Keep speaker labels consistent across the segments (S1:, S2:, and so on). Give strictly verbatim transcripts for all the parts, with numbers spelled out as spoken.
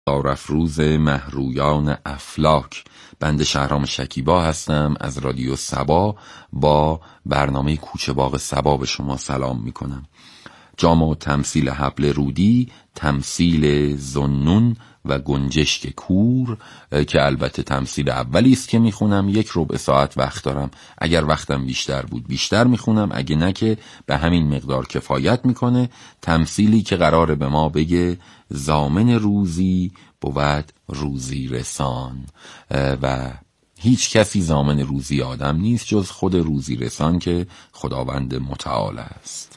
S1: افروز مهرویان افلاک. بنده شهرام شکیبا هستم از رادیو سبا با برنامه کوچه باغ سبا به شما سلام می کنم. جام و تمثیل حبل رودی، تمثیل ذوالنون و گنجشک کور که البته تمثیل اولی است که میخونم. یک ربع ساعت وقت دارم، اگر وقتم بیشتر بود بیشتر میخونم، اگه نه که به همین مقدار کفایت میکنه. تمثیلی که قراره به ما بگه ضامن روزی بود روزی رسان و هیچ کسی ضامن روزی آدم نیست جز خود روزی رسان که خداوند متعال است.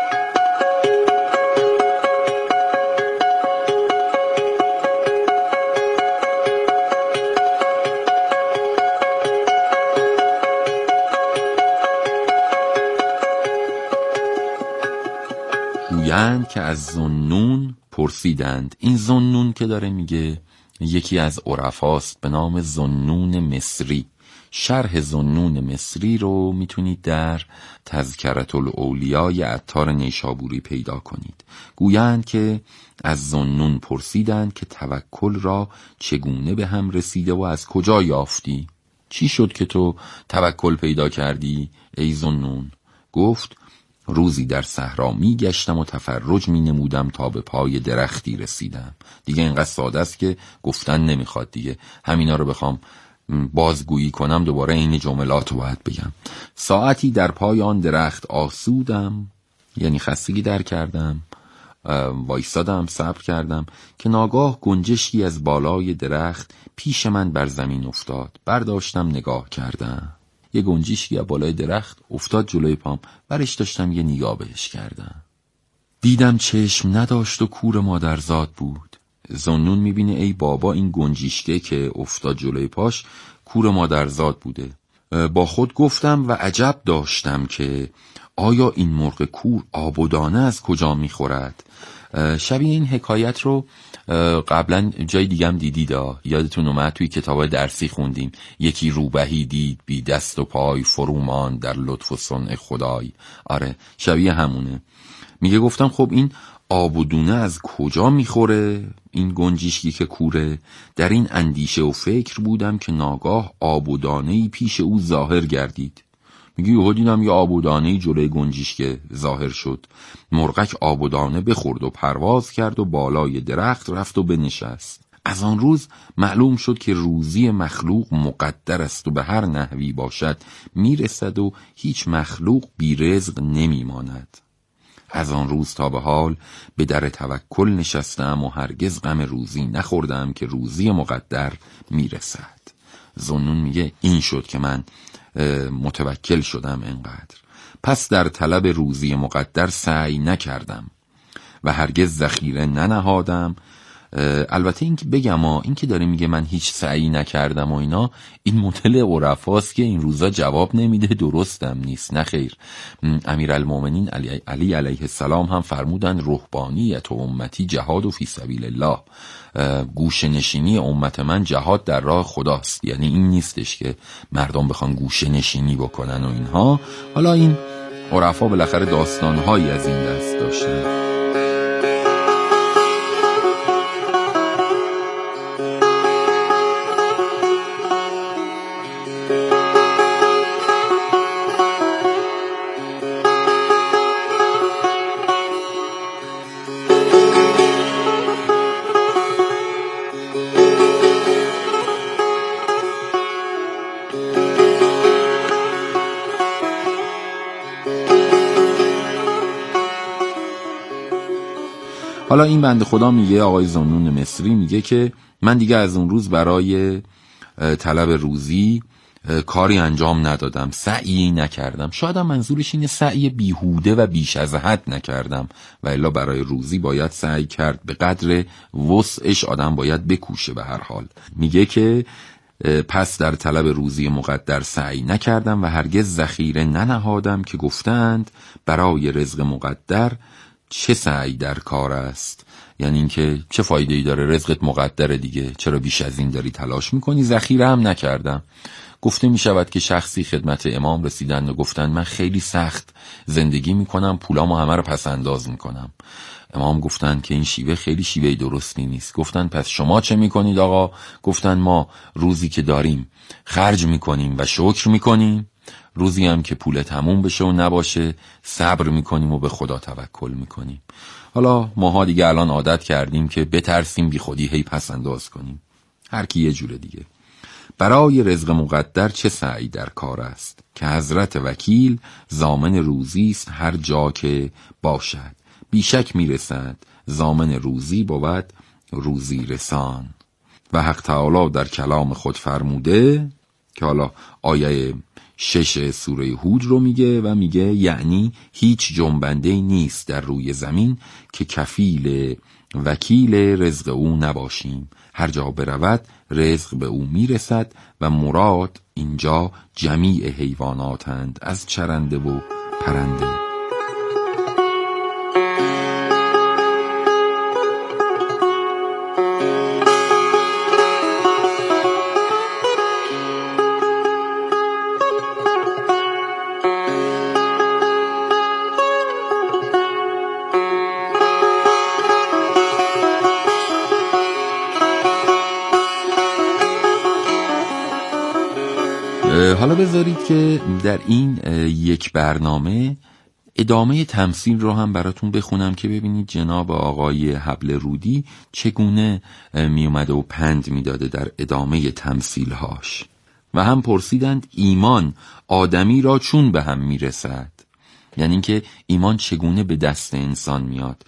S1: گویند که از ذوالنون پرسیدند. این ذوالنون که داره میگه یکی از عرفاست به نام ذوالنون مصری. شرح ذوالنون مصری رو میتونید در تذکرة الاولیای عطار نیشابوری پیدا کنید. گویند که از ذوالنون پرسیدند که توکل را چگونه به هم رسیده و از کجا یافتی؟ چی شد که تو توکل پیدا کردی ای ذوالنون؟ گفت روزی در صحرا می گشتم و تفرج می نمودم تا به پای درختی رسیدم. دیگه اینقدر ساده است که گفتن نمیخواد دیگه. همینا رو بخوام بازگویی کنم دوباره این جملات رو باید بگم. ساعتی در پای آن درخت آسودم، یعنی خستگی در کردم، وایسادم، صبر کردم که ناگاه گنجشکی از بالای درخت پیش من بر زمین افتاد. برداشتم نگاه کردم. یه گنجشکی از بالای درخت افتاد جلوی پام، برش داشتم یه نگاه بهش کردم. دیدم چشم نداشت و کور مادرزاد بود. ذوالنون میبینه ای بابا این گنجشکه که افتاد جلوی پاش کور مادرزاد بوده. با خود گفتم و عجب داشتم که آیا این مرغ کور آب و دانه از کجا میخورد؟ شبیه این حکایت رو قبلا جای دیگه هم دیدید. یادتون اومد توی کتاب درسی خوندیم یکی روبهی دید بی دست و پای فرومان در لطف و صنع خدای. آره شبیه همونه. میگه گفتم خب این آب و دونه از کجا میخوره این گنجشکی که کوره؟ در این اندیشه و فکر بودم که ناگاه آب و دانه‌ای پیش او ظاهر گردید. میگه یهو دیدم یه آب و دانه‌ای جلوی گنجشک ظاهر شد. مرغک آب و دانه بخورد و پرواز کرد و بالای درخت رفت و بنشست. از آن روز معلوم شد که روزی مخلوق مقدر است و به هر نحوی باشد میرسد و هیچ مخلوق بی رزق نمیماند. از آن روز تا به حال به در توکل نشستم و هرگز غم روزی نخوردم که روزی مقدر میرسد. ذوالنون میگه این شد که من متوکل شدم اینقدر. پس در طلب روزی مقدر سعی نکردم و هرگز ذخیره ننهادم. البته این که بگم ها این که داره میگه من هیچ سعی نکردم و اینا، این مدل عرفاست که این روزا جواب نمیده، درستم نیست. نه خیر. امیرالمومنین علی, علی علیه السلام هم فرمودن رهبانیت و امتی جهاد و فی سبیل الله. گوشه نشینی امت من جهاد در راه خداست. یعنی این نیستش که مردم بخوان گوشه نشینی بکنن و اینها. حالا این عرفا بالاخره داستانهایی از این دست داشتن. حالا این بنده خدا میگه، آقای ذوالنون مصری میگه که من دیگه از اون روز برای طلب روزی کاری انجام ندادم، سعی نکردم. شاید منظورش اینه سعی بیهوده و بیش از حد نکردم، و الا برای روزی باید سعی کرد، به قدر وسعش آدم باید بکوشه. به هر حال میگه که پس در طلب روزی مقدر سعی نکردم و هرگز ذخیره ننهادم که گفتند برای رزق مقدر چه سعی در کار است. یعنی اینکه چه فایده‌ای داره، رزقت مقدره دیگه، چرا بیش از این داری تلاش میکنی؟ ذخیره هم نکردم. گفته می شود که شخصی خدمت امام رسیدند و گفتند من خیلی سخت زندگی می کنم، پولامو همه رو پس انداز می کنم. امام گفتند که این شیوه خیلی شیوه درستی نیست. گفتند پس شما چه می کنید آقا؟ گفتند ما روزی که داریم خرج می کنیم و شکر می کنیم، روزی هم که پول تموم بشه و نباشه صبر می کنیم و به خدا توکل می کنیم. حالا ماها دیگه الان عادت کردیم که بترسیم بی خودی هی پس انداز کنیم، هر کی یه جوره دیگه. برای رزق مقدر چه سعی در کار است، که حضرت وکیل ضامن روزی است هر جا که باشد. بیشک میرسد ضامن روزی بود روزی رسان. و حق تعالی در کلام خود فرموده که حالا آیه شش سوره هود رو میگه و میگه یعنی هیچ جنبنده‌ای نیست در روی زمین که کفیل وکیل رزق او نباشیم. هر جا برود رزق به او میرسد و مراد اینجا جمیع حیواناتند، از چرنده و پرنده. حالا بذارید که در این یک برنامه ادامه تمثیل رو هم براتون بخونم که ببینید جناب آقای حبل رودی چگونه می اومده و پند می داده در ادامه تمثیلهاش. و هم پرسیدند ایمان آدمی را چون به هم می رسد، یعنی اینکه ایمان چگونه به دست انسان میاد.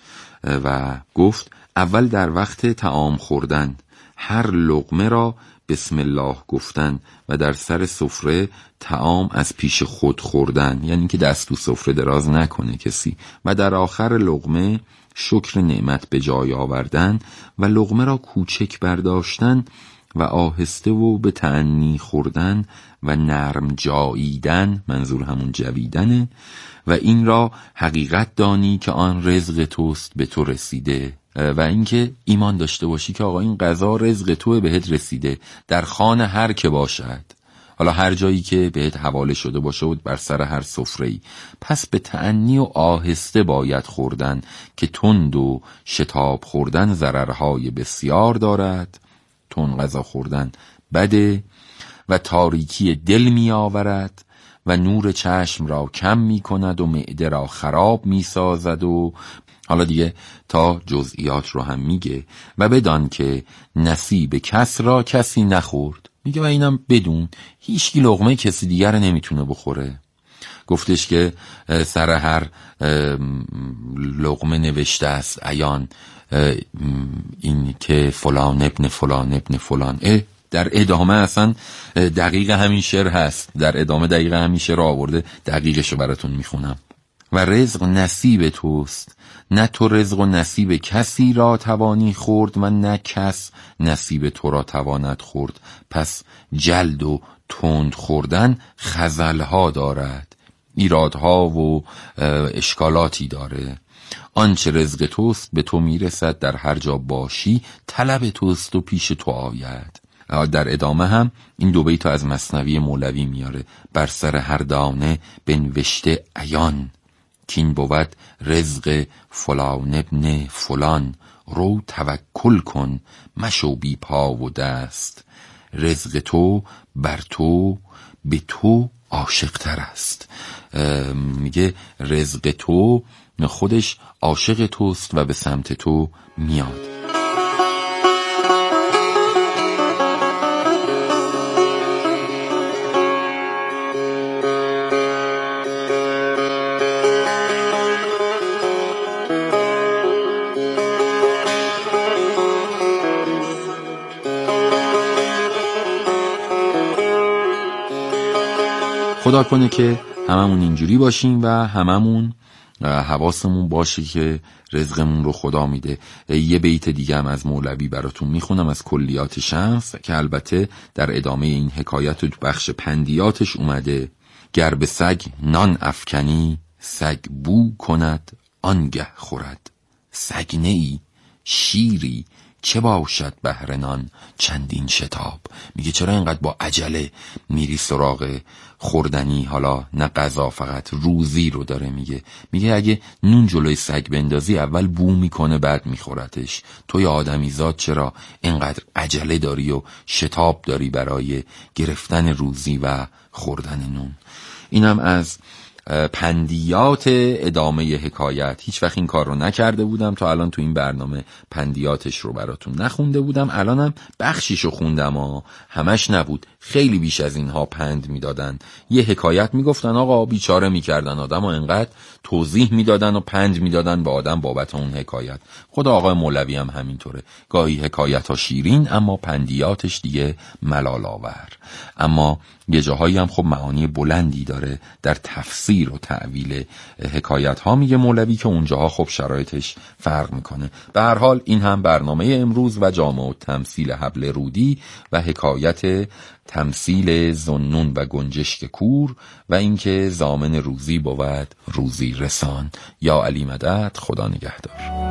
S1: و گفت اول در وقت طعام خوردن هر لقمه را بسم الله گفتن و در سر سفره طعام از پیش خود خوردن، یعنی که دست تو سفره دراز نکنه کسی. و در آخر لقمه شکر نعمت به جای آوردن و لقمه را کوچک برداشتن و آهسته و به تأنی خوردن و نرم جاییدن، منظور همون جویدنه. و این را حقیقت دانی که آن رزق توست به تو رسیده. و اینکه ایمان داشته باشی که آقا این غذا رزق توه، بهت رسیده در خانه هر که باشد، حالا هر جایی که بهت حواله شده باشه و بر سر هر سفره‌ای. پس به تأنی و آهسته باید خوردن که تند و شتاب خوردن ضررهای بسیار دارد. تند غذا خوردن بده و تاریکی دل می آورد و نور چشم را کم می کند و معده را خراب می سازد. و حالا دیگه تا جزئیات رو هم میگه و بدان که نصیب کس را کسی نخورد. میگه و اینم بدون هیچ لقمه کسی دیگر نمیتونه بخوره. گفتش که سر هر لقمه نوشته است عیان این که فلان ابن فلان ابن فلان. اه در ادامه اصلا دقیق همین شعر هست، در ادامه دقیق همین شعر آورده، دقیقشو براتون میخونم. و رزق نصیب توست، نه تو رزق و نصیب کسی را توانی خورد و نه کس نصیب تو را تواند خورد. پس جلد و تند خوردن خزلها دارد، ایرادها و اشکالاتی داره. آنچه رزق توست به تو میرسد، در هر جا باشی طلب توست و پیش تو آید. در ادامه هم این دو بیت از مثنوی مولوی میاره. بر سر هر دانه بنوشته عیان، کین بود رزق فلان ابن فلان. رو توکل کن مشو بی پا و دست، رزق تو بر تو به تو عاشق تر است. میگه رزق تو خودش عاشق توست و به سمت تو میاد. خدا کنه که هممون اینجوری باشیم و هممون حواسمون باشه که رزقمون رو خدا میده. یه بیت دیگه هم از مولوی براتون میخونم از کلیات شمس که البته در ادامه این حکایت و بخش پندیاتش اومده. گر به سگ نان افکنی سگ بو کند آنگه خورد، سگ نیی شیری چه باشد بهر نان چندین شتاب. میگه چرا اینقدر با عجله میری سراغ خوردنی؟ حالا نه غذا، فقط روزی رو داره میگه. میگه اگه نون جلوی سگ بندازی اول بو میکنه بعد میخورتش. توی آدمیزاد چرا اینقدر عجله داری و شتاب داری برای گرفتن روزی و خوردن نون؟ اینم از پندیات ادامه حکایت. هیچ وقت این کار رو نکرده بودم تا الان، تو این برنامه پندیاتش رو براتون نخونده بودم. الانم بخشیش رو خوندم ها، همش نبود، خیلی بیش از اینها پند میدادن. یه حکایت میگفتن آقا بیچاره میکردن آدم و انقدر توضیح میدادن و پند میدادن به آدم بابت اون حکایت. خود آقای مولوی هم همینطوره، گاهی حکایت ها شیرین اما پندیاتش دیگه ملال آور. اما یه جاهایی هم خب معانی بلندی داره در تفسیر و تعویل حکایت ها، میگه مولوی، که اونجاها خب شرایطش فرق میکنه. به هر حال این هم برنامه امروز و جامع و تمثیل حبل رودی و حکایت تمثیل ذوالنون و گنجشک کور و اینکه ضامن روزی بود روزی رسان. یا علی مدد، خدا نگهدار.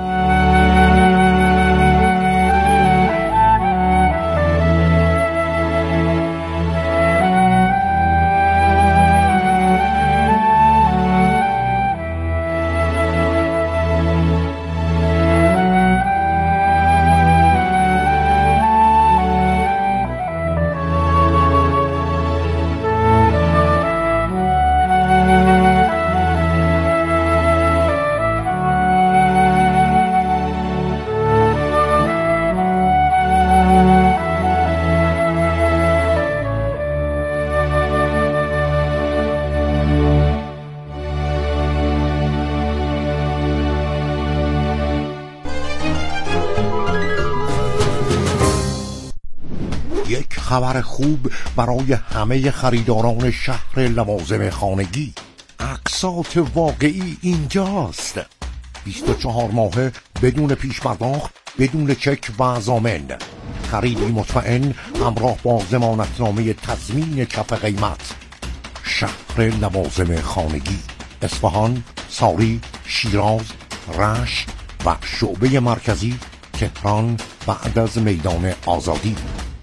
S2: خبر خوب برای همه خریداران شهر لوازم خانگی. اقساط واقعی اینجاست. بیست و چهار ماهه بدون پیش پرداخت، بدون چک و ضامن. خریدی مطمئن همراه با ضمانتنامه تضمین کف قیمت. شهر لوازم خانگی، اصفهان، ساری، شیراز، رشت و شعبه مرکزی تهران بعد از میدان آزادی.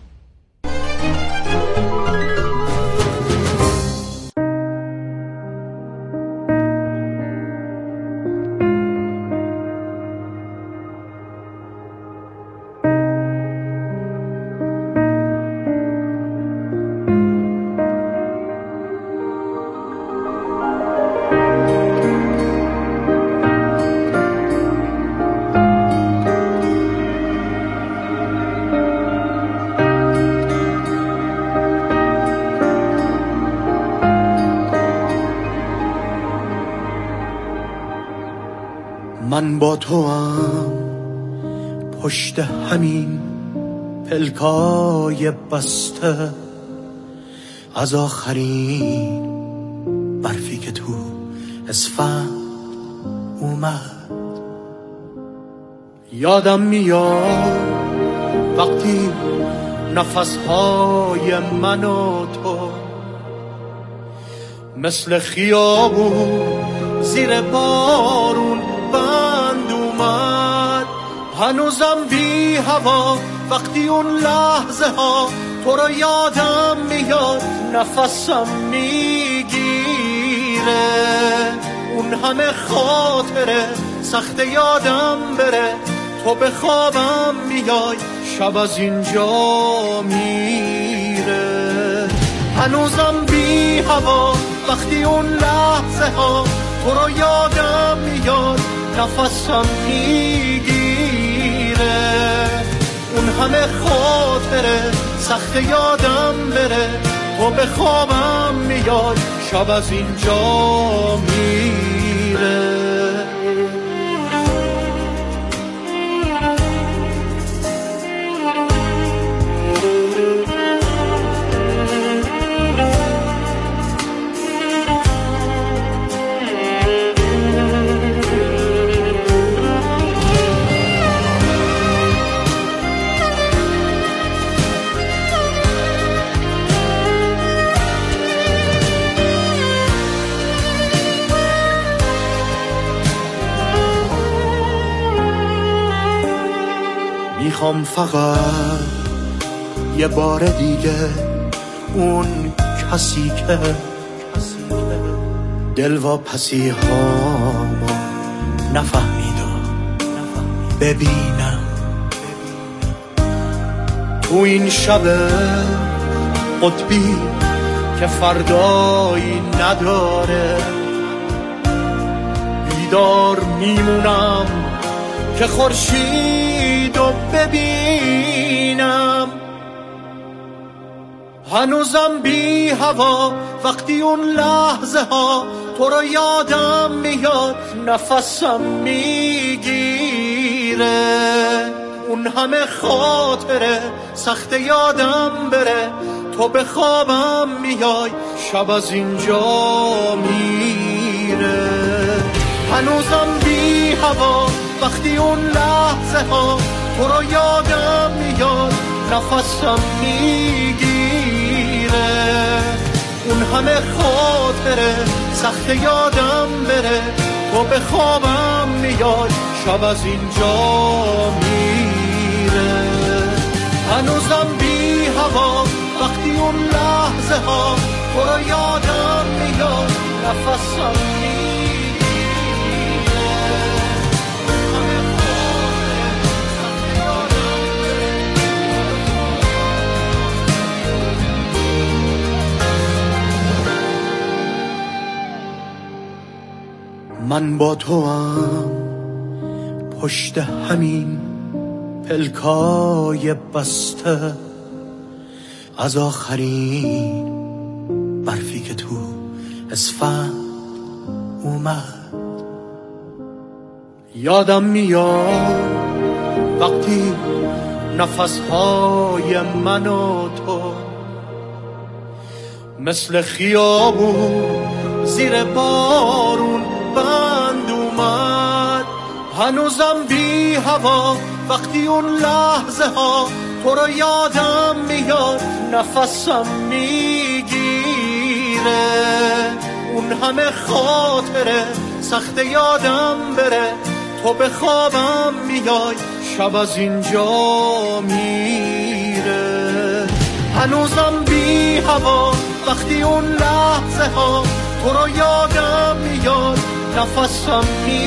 S3: من با تو هم پشت همین پلکای بسته، از آخرین برفی که تو اسفند اومد. یادم میاد وقتی نفسهای من و تو مثل خیابون زیر بارون بند اومد. هنوزم بی هوا وقتی اون لحظه ها تو رو یادم میاد، نفسم میگیره. اون همه خاطره سخت یادم بره، تو به خوابم میای شب از اینجا میره. هنوزم بی هوا وقتی اون لحظه ها تو رو یادم میاد، نفسم میگیره. اون همه خاطره سخت یادم بره، تو به خوابم میاد شب از اینجا میره. میخوام فقط یه بار دیگه اون کسی که دلواپسی هامو نفهمیدم ببینم تو این شب قطبی که فردایی نداره بیدار میمونم که خورشیدو ببینم هنوزم بی هوا وقتی اون لحظه ها تو رو یادم میاد نفسم میگیره اون همه خاطره سخت یادم بره تو به خوابم میای شب از اینجا میره هنوزم بی هوا وقتی اون لحظه ها تو رو یادم میاد نفسم میگیره اون همه خاطره سخت یادم بره تو به خوابم میای شب از اینجا میره هنوزم بی هوا وقتی اون لحظه ها تو رو یادم میاد نفسم من با تو هم پشت همین پلکای بسته از آخرین برفی که تو اسفند اومد یادم میاد وقتی نفسهای من و تو مثل خیابون زیر بارون بند اومد هنوزم بی هوا وقتی اون لحظه ها تو رو یادم میاد نفسم میگیره اون همه خاطره سخت یادم بره تو به خوابم میای شب از اینجا میره هنوزم بی هوا وقتی اون لحظه ها تو رو یادم میاد نفسم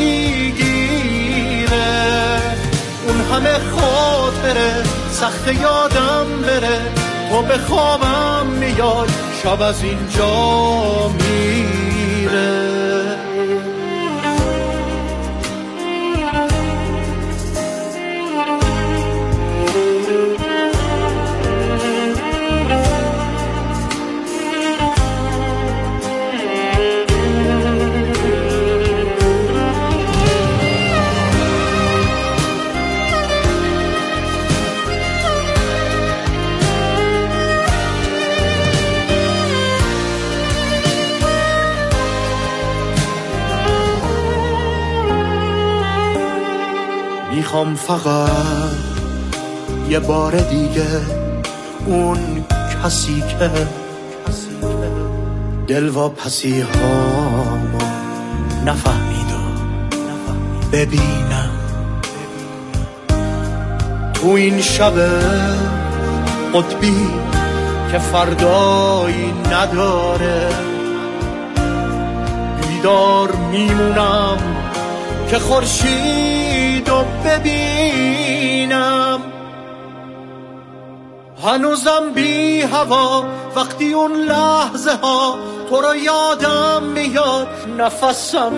S3: میگیره اون همه خاطره سخت یادم بره تو به خوابم میای شب از اینجا میره میخوام فقط یه بار دیگه اون کسی که دلواپسی هامو نفهمیدم ببینم تو این شب قطبی که فردایی نداره بیدار میمونم که خورشیدو ببینم هنوزم بی هوا وقتی اون لحظه ها تو رو یادم میاد نفسم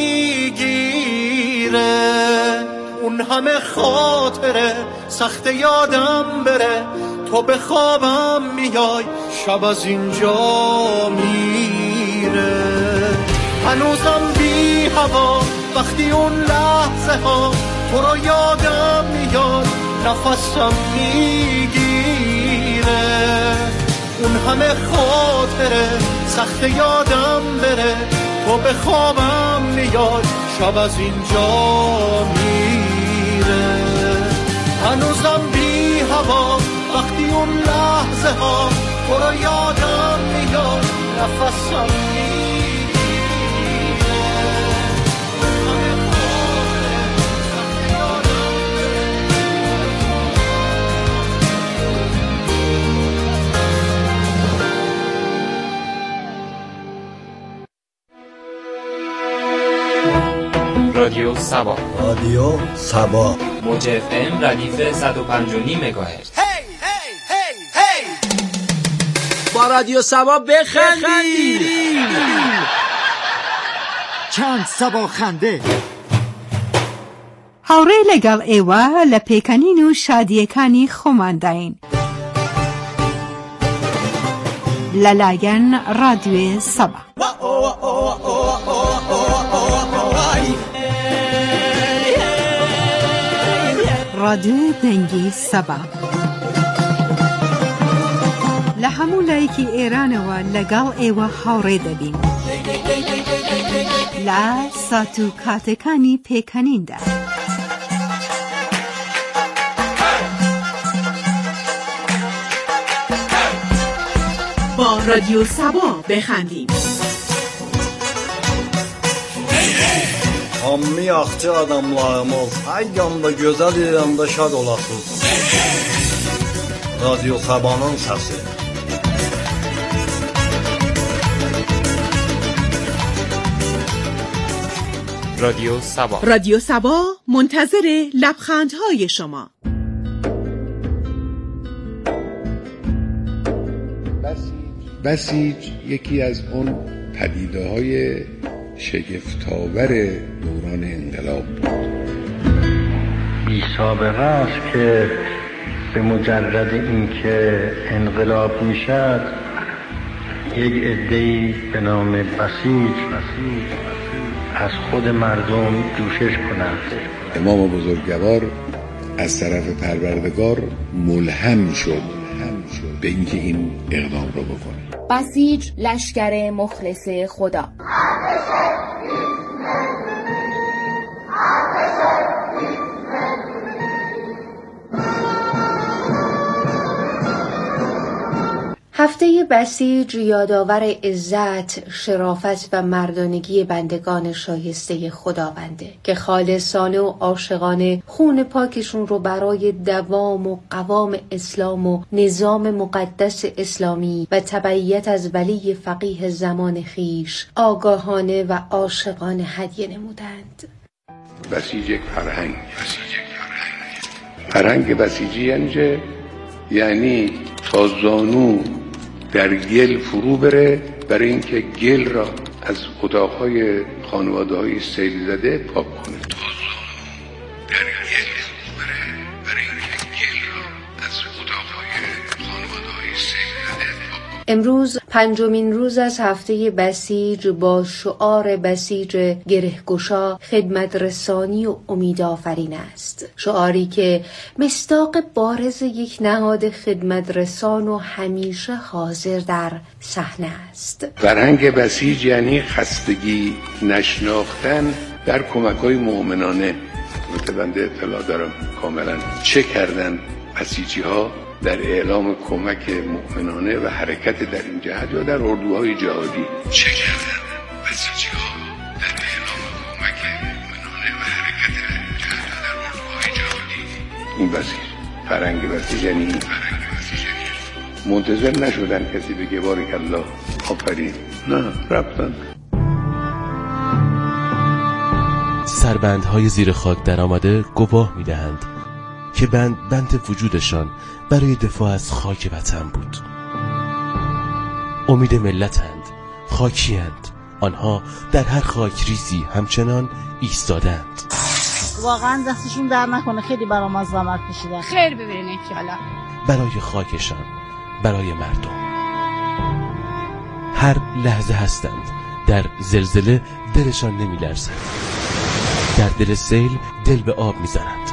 S3: میگیره اون همه خاطره سخت یادم بره تو به خوابم میای شب از اینجا میره هنوزم بی هوا وقتی اون لحظه ها تو رو یادم میاد نفسم میگیره اون همه خاطره سخت یادم بره تو به خوابم میاد شب از اینجا میره هنوزم بی هوا وقتی اون لحظه ها تو رو یادم میاد نفسم میگیره
S4: رادیو سبا.
S5: رادیو سبا
S4: موج اف ام ردیف صد و پنج و نیم مگاهرتز.
S5: با رادیو سبا بخندید.
S2: چند سبا خنده
S6: هاوڕێ لەگەڵ ئێوە لە پێکەنین و شادیەکانی خۆمانداین لەلایەن ڕادیۆی سەبا. ڕادیۆی دەنگی سەبا لە هەموو لایەکی ئێرانەوە لەگەڵ ئێوە هاوڕێ دەبین لە سات و کاتەکانی پێکەنیندا. با رادیو سبا بخندیم.
S5: Hammi yaxşı adamlarımız, hər yanda gözəl İranda şad olasınız. Radyo Saba'nın səsi.
S4: رادیو سبا.
S6: رادیو سبا منتظر لبخندهای شما.
S7: بسیج یکی از اون پدیده‌های شگفت‌آور دوران انقلاب بود.
S8: بی سابقه است که به مجرد اینکه انقلاب میشد یک عده‌ای به نام بسیج از خود مردم جوشش کنند.
S7: امام بزرگوار از طرف پروردگار ملهم شد به اینکه این اقدام رو بکنه.
S9: بسیج لشکر مخلص خدا. هفته بسیج یادآور عزت، شرافت و مردانگی بندگان شایسته خداونده که خالصانه و عاشقانه خون پاکشون رو برای دوام و قوام اسلام و نظام مقدس اسلامی و تبعیت از ولی فقیه زمان خیش آگاهانه و عاشقانه هدیه نمودند.
S7: بسیج یک فرهنگ فرهنگ بسیجی یعنی یعنی تا زانو در گل فرو بره برای اینکه گل را از اتاقهای خانواده‌های سیل زده پاک کنه. در گل فرو بره برای اینکه گل را از اتاقهای خانواده‌های سیل زده پاک کنه.
S9: امروز پنجمین روز از هفته بسیج با شعار بسیج گرهگشا خدمت رسانی و امید آفرین است. شعاری که مصداق بارز یک نهاد خدمت رسان و همیشه حاضر در صحنه است.
S7: فرهنگ بسیج یعنی خستگی نشناختن در کمک‌های مؤمنانه. متبنده اطلاع دارم کاملا چه کردن بسیجی‌ها در اعلام کمک مؤمنانه و حرکت در این جهت یا در اردوهای جهادی. چه کردن بسیجی‌ها در اعلام کمک مؤمنانه و حرکت در این جهت یا در اردوهای جهادی. این بسیج فرهنگ بسیج یعنی این فرهنگ بسیج یعنی منتظر نشدن کسی بگه بارک الله آفرین، نه رفتن.
S10: سربندهای زیر خاک در آمده گواه می‌دهند که بند بند وجودشان برای دفاع از خاک وطن بود. امید ملتند، خاکیند. آنها در هر خاک ریزی همچنان ایستادند.
S11: واقعا دستشون در نکنه، خیلی برام از زحمت کشیدن.
S12: خیر ببرین انشالله.
S10: برای خاکشان، برای مردم. هر لحظه هستند در زلزله دلشان نمی لرزد. در دل سیل دل به آب می زنند.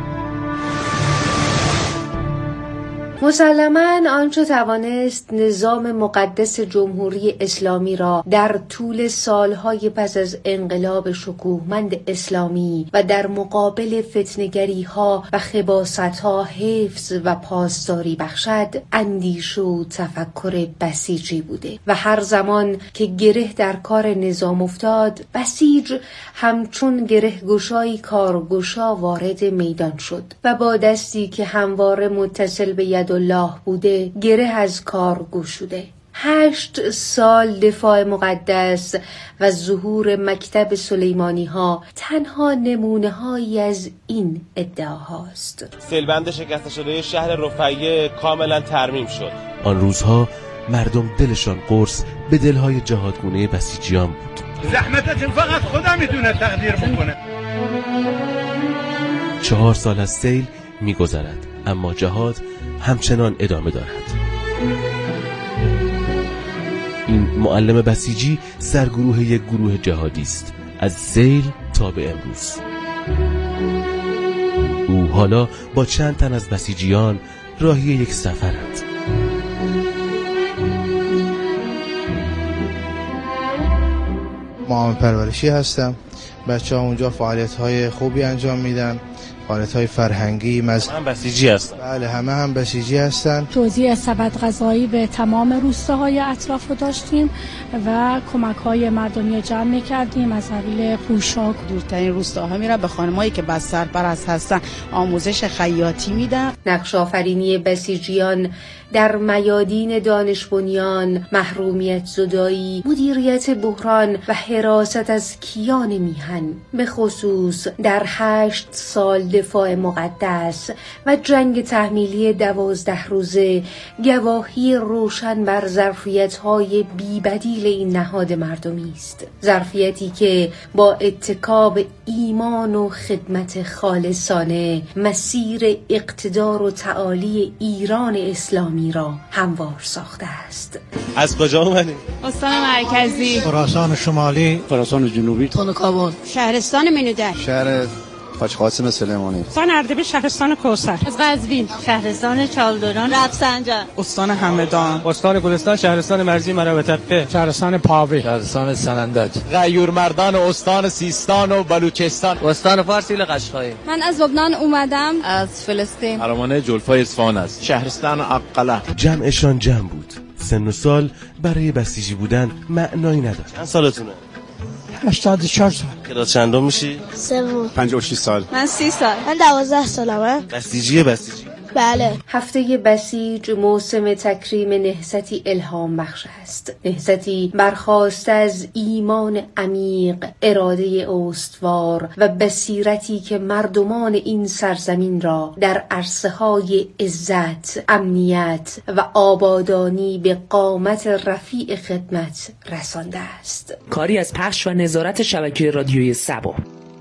S9: مسلماً آنچه توانست نظام مقدس جمهوری اسلامی را در طول سالهای پس از انقلاب شکوهمند اسلامی و در مقابل فتنه‌گری‌ها و خباثت‌ها حفظ و پاسداری بخشد، اندیشه و تفکر بسیجی بوده و هر زمان که گره در کار نظام افتاد، بسیج همچون گرهگشایی کارگشا وارد میدان شد و با دستی که همواره متصل به ید الله بوده گره از کار گشوده. هشت سال دفاع مقدس و ظهور مکتب سلیمانی ها تنها نمونه هایی از این ادعاهاست.
S12: سیلبند شکسته شده شهر رفیع کاملا ترمیم شد.
S10: آن روزها مردم دلشان قرص به دلهای جهادگونه بسیجیان بود.
S13: زحمتتون فقط خدا میتونه تقدیر بکنه.
S10: چهار سال از سیل میگذرد اما جهاد همچنان ادامه دارد. این معلم بسیجی سرگروه یک گروه جهادی است از سیل تا به امروز. او حالا با چند تن از بسیجیان راهی یک سفرند.
S14: معاون پرورشی هستم. بچه ها اونجا فعالیت های خوبی انجام میدن، فعالیت های فرهنگی. مذهبی.
S12: هم بسیجی هستن؟
S14: بله همه هم بسیجی هستن.
S15: توزیع سبد غذایی به تمام روستاهای اطراف رو داشتیم و کمک های مردمی جمع میکردیم از قبیل پوشاک.
S11: دورترین روستاها میرن به خانمایی که بس سرپرست هستن آموزش خیاطی میدن.
S9: نقش آفرینی بسیجیان در میادین دانش بنیان، محرومیت زدایی، مدیریت بحران و حراست از کیان میهن، به خصوص در هشت سال دفاع مقدس و جنگ تحمیلی دوازده روزه گواهی روشن بر ظرفیت‌های بی‌بدیل این نهاد مردمی است. ظرفیتی که با اتکاب ایمان و خدمت خالصانه مسیر اقتدار و تعالی ایران اسلامی را هموار ساخته است.
S12: از کجا اومدید؟
S15: استان مرکزی،
S13: خراسان شمالی،
S16: خراسان جنوبی،
S11: تونکابون،
S15: شهرستان منوده،
S17: شهر حاج قاسم سلیمانی،
S15: استان اردبیل، شهرستان کوثر، از قزوین،
S11: شهرستان چالدوران، رفسنجان،
S16: استان همدان،
S12: استان گلستان، شهرستان مرزی مرابطه،
S16: شهرستان پاوی،
S17: شهرستان سنندج،
S12: غیور مردان، استان سیستان و بلوچستان،
S16: استان فارس ایل قشقایی.
S15: من از لبنان اومدم،
S11: از فلسطین،
S12: ارامنه جلفای اصفهان است،
S16: شهرستان عقله.
S10: جمعشان جمع بود. سن و سال برای بسیجی بودن معنایی ندارد.
S12: چند سالتونه؟
S16: هشتاد و چهار سال.
S12: کلاس چندم میشی؟
S11: سوم.
S12: پنجاه و شش سال.
S11: من سی سال. من دوازده سالمه.
S12: بسیجیه بسیجی.
S11: بله.
S9: هفته بسیج موسم تکریم نهضتی الهام بخش است. نهضتی برخاسته از ایمان عمیق، اراده استوار و بصیرتی که مردمان این سرزمین را در عرصه‌های عزت، امنیت و آبادانی به قامت رفیع خدمت رسانده است.
S18: کاری از پخش و نظارت شبکه رادیویی سبا.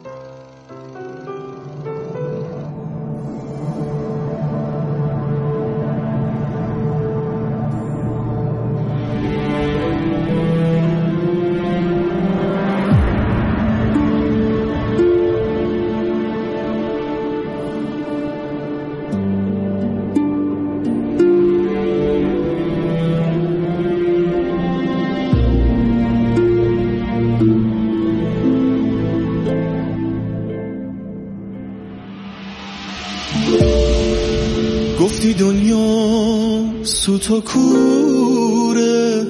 S3: گفتی دنیا سوت و کوره،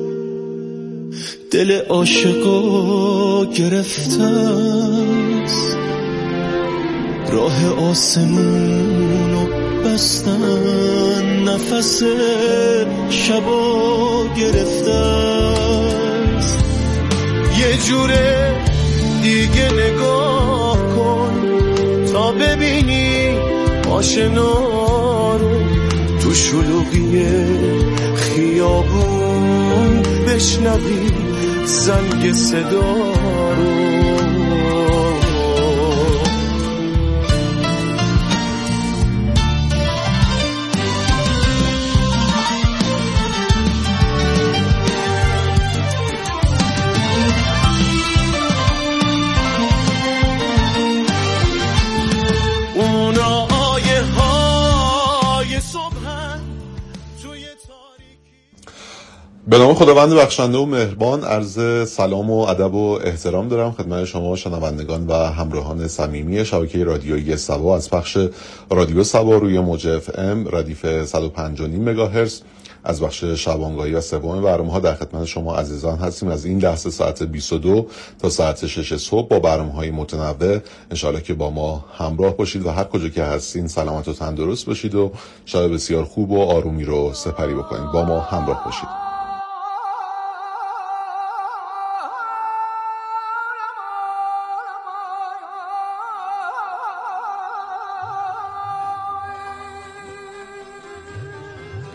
S3: دل عاشقا گرفته است، راه آسمونو بستن، نفس شبا گرفته است. یه جوره دیگه نگاه کن تا ببینی آشنا رو تو شلوغی خیابون، بشنوی زنگ صدا رو.
S19: به نام خداوند بخشنده و مهربان، عرض سلام و ادب و احترام دارم خدمت شما شنوندگان و همراهان صمیمی شبکه رادیویی سبا از پخش رادیو سبا روی موج اف ام ردیف صد و پنج و نیم مگاهرتز از بخش شبانگاهی و سوم برنامه‌ها در خدمت شما عزیزان هستیم. از این لحظه ساعت بیست و دو تا ساعت شش صبح با برنامه‌های متنوع انشالله که با ما همراه باشید و هر کجا که هستین سلامت و تندرست باشید و شب بسیار خوب و آرومی رو سپری بکنید. با ما همراه باشید.